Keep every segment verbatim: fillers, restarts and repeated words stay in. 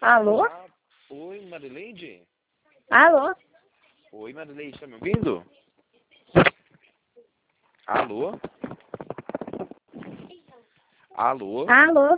Alô? Olá. Oi, Marileide? Alô? Oi, Marileide, tá me ouvindo? Alô? Alô? Alô?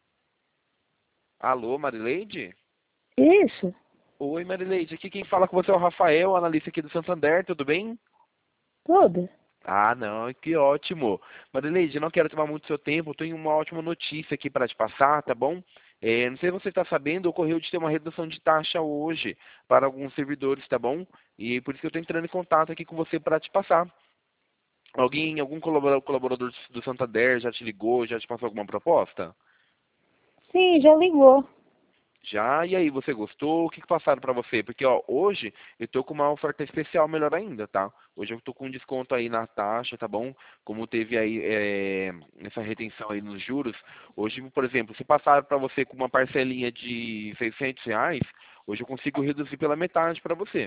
Alô, Marileide? Isso? Oi, Marileide, aqui quem fala com você é o Rafael, analista aqui do Santander, tudo bem? Tudo? Ah, não, que ótimo. Marileide, eu não quero tomar muito seu tempo, eu tenho uma ótima notícia aqui para te passar, tá bom? É, não sei se você está sabendo, ocorreu de ter uma redução de taxa hoje para alguns servidores, tá bom? E por isso que eu estou entrando em contato aqui com você para te passar. Alguém, algum colabora- colaborador do Santander já te ligou, já te passou alguma proposta? Sim, já ligou. Já, e aí, você gostou? O que que passaram para você? Porque, ó, hoje eu tô com uma oferta especial melhor ainda, tá? Hoje eu tô com um desconto aí na taxa, tá bom? Como teve aí é, essa retenção aí nos juros, hoje, por exemplo, se passaram para você com uma parcelinha de seiscentos reais, hoje eu consigo reduzir pela metade para você.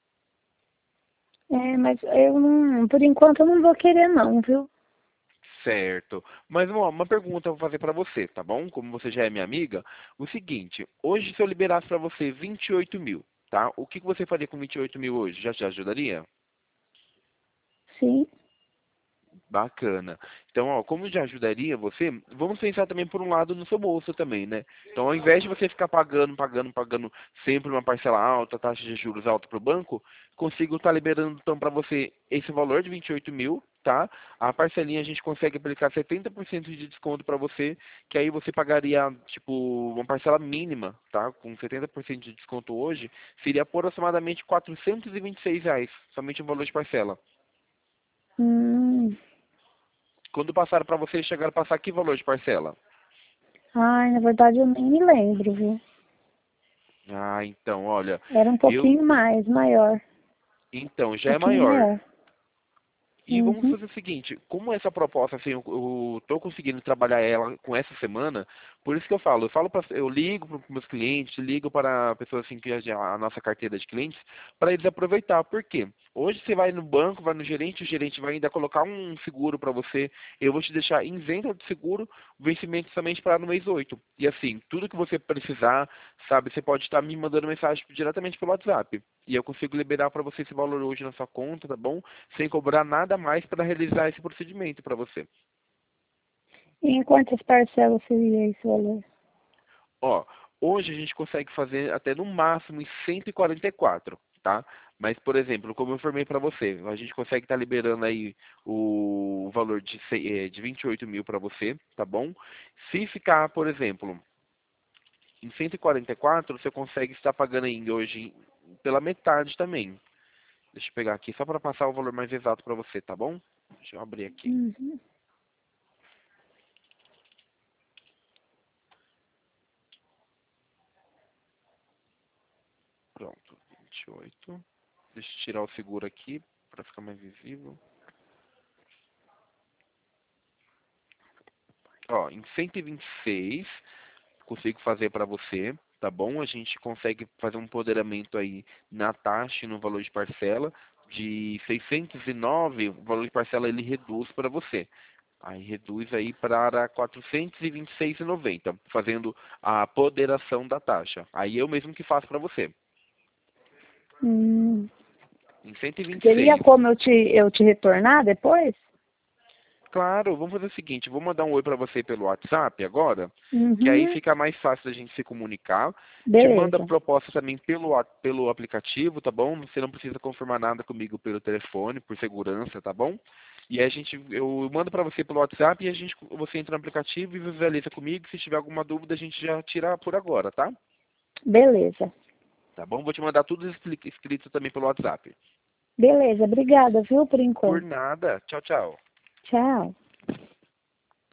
É, mas eu não, por enquanto eu não vou querer não, viu? Certo. Mas uma, uma pergunta eu vou fazer para você, tá bom? Como você já é minha amiga, o seguinte, hoje se eu liberasse para você vinte e oito mil, tá? O que que você faria com vinte e oito mil hoje? Já te ajudaria? Sim. Bacana. Então, ó, como já ajudaria você, vamos pensar também por um lado no seu bolso também, né? Então, ao invés de você ficar pagando, pagando, pagando sempre uma parcela alta, taxa de juros alta para o banco, consigo estar liberando então para você esse valor de vinte e oito mil, tá? A parcelinha a gente consegue aplicar setenta por cento de desconto para você, que aí você pagaria, tipo, uma parcela mínima, tá? Com setenta por cento de desconto hoje, seria aproximadamente quatrocentos e vinte e seis reais, somente o valor de parcela. Hum. Quando passaram para você, chegaram a passar que valor de parcela? Ai, na verdade eu nem me lembro, viu? Ah, então, olha, Era um eu, pouquinho mais, maior. então, Um já é pouquinho maior. maior. E vamos Uhum. fazer o seguinte, como essa proposta, assim, eu, eu tô conseguindo trabalhar ela com essa semana, por isso que eu falo, eu falo pra, eu ligo para os meus clientes, ligo para pessoas assim que já a nossa carteira de clientes, para eles aproveitar. Por quê? Hoje você vai no banco, vai no gerente, o gerente vai ainda colocar um seguro para você, eu vou te deixar isento de seguro, o vencimento somente para no mês oito. E assim, tudo que você precisar, sabe, você pode estar me mandando mensagem diretamente pelo WhatsApp. E eu consigo liberar para você esse valor hoje na sua conta, tá bom? Sem cobrar nada mais para realizar esse procedimento para você. E em quantas parcelas seria esse valor? Ó, hoje a gente consegue fazer até no máximo em cento e quarenta e quatro, tá? Mas, por exemplo, como eu informei para você, a gente consegue estar liberando aí o valor de, se- eh, de vinte e oito mil para você, tá bom? Se ficar, por exemplo, em cento e quarenta e quatro, você consegue estar pagando ainda hoje pela metade também. Deixa eu pegar aqui só para passar o valor mais exato para você, tá bom? Deixa eu abrir aqui. Uhum. Pronto, vinte e oito. Deixa eu tirar o seguro aqui para ficar mais visível. Ó, em cento e vinte e seis consigo fazer para você, tá bom? A gente consegue fazer um empoderamento aí na taxa e no valor de parcela. De seiscentos e nove, o valor de parcela ele reduz para você. Aí reduz aí para quatrocentos e vinte e seis e noventa, fazendo a apoderação da taxa. Aí eu mesmo que faço para você. Hum. Em cento e vinte e Teria seis. como eu te, eu te retornar depois? Claro, vamos fazer o seguinte, vou mandar um oi para você pelo WhatsApp agora, que aí Uhum. fica mais fácil da gente se comunicar. Te manda a Beleza. proposta também pelo, a- pelo aplicativo, tá bom? Você não precisa confirmar nada comigo pelo telefone, por segurança, tá bom? E aí a gente, eu mando para você pelo WhatsApp e a gente, você entra no aplicativo e visualiza comigo. Se tiver alguma dúvida, a gente já tira por agora, tá? Beleza. Tá bom? Vou te mandar tudo expli- escrito também pelo WhatsApp. Beleza. Obrigada, viu, por Por enquanto. nada. Tchau, tchau. Tchau.